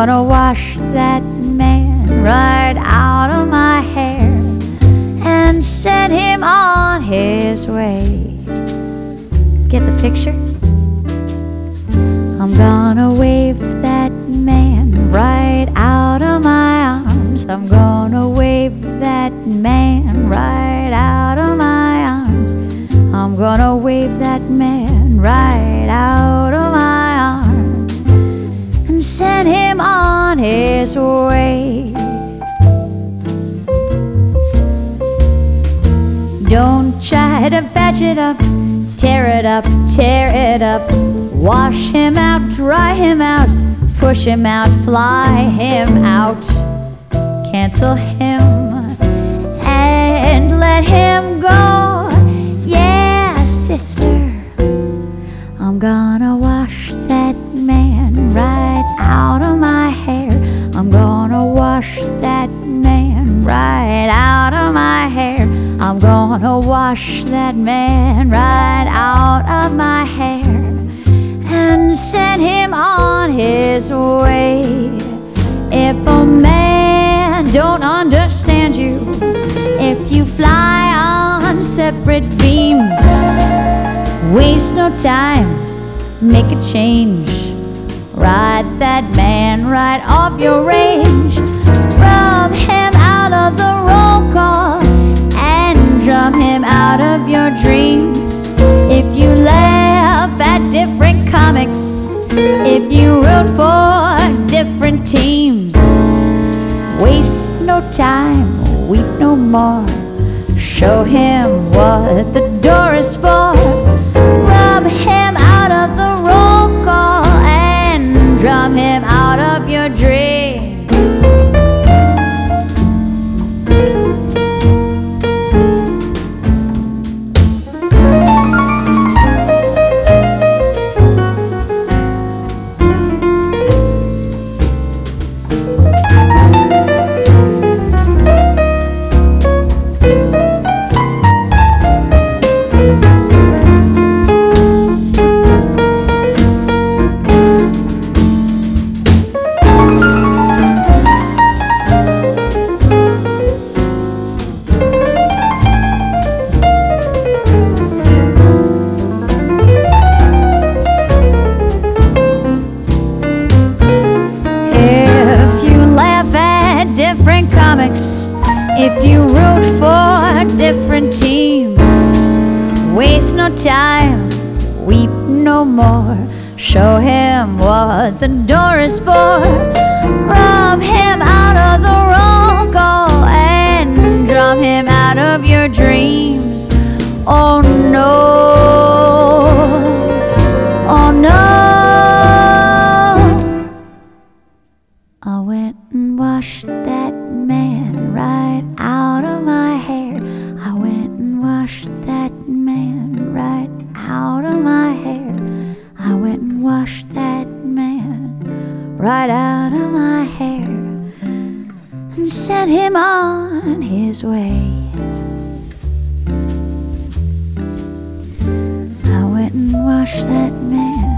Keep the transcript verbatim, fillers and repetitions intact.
gonna wash that man right out of my hair and send him on his way. Get the picture? I'm gonna wave that man right out of my arms. I'm gonna wave that man right out of my arms. I'm gonna wave that man right out of my arms and send him on his way. Don't try to patch it up, tear it up, tear it up. Wash him out, dry him out, push him out, fly him out. Cancel him and let him go. Yeah, sister, I'm gonna wash that man right out of my hair. I'm gonna wash that man right out of my hair. I'm gonna wash that man right out of my hair and send him on his way. If a man don't understand you, if you fly on separate beams, waste no time, make a change. Ride that man right off your range. Rub him out of the roll call and drum him out of your dreams. If you laugh at different comics, if you root for different teams, waste no time, weep no more. Show him what the door is for. Rub him out of the roll call and drum him out of your dreams. Different comics, if you root for different teams, waste no time, weep no more. Show him what the door is for. Rub him out of the roll call and drum him out of your dreams. Oh no, oh no, I went and washed that man right out of my hair. I went and washed that man right out of my hair. I went and washed that man right out of my hair and sent him on his way. I went and washed that man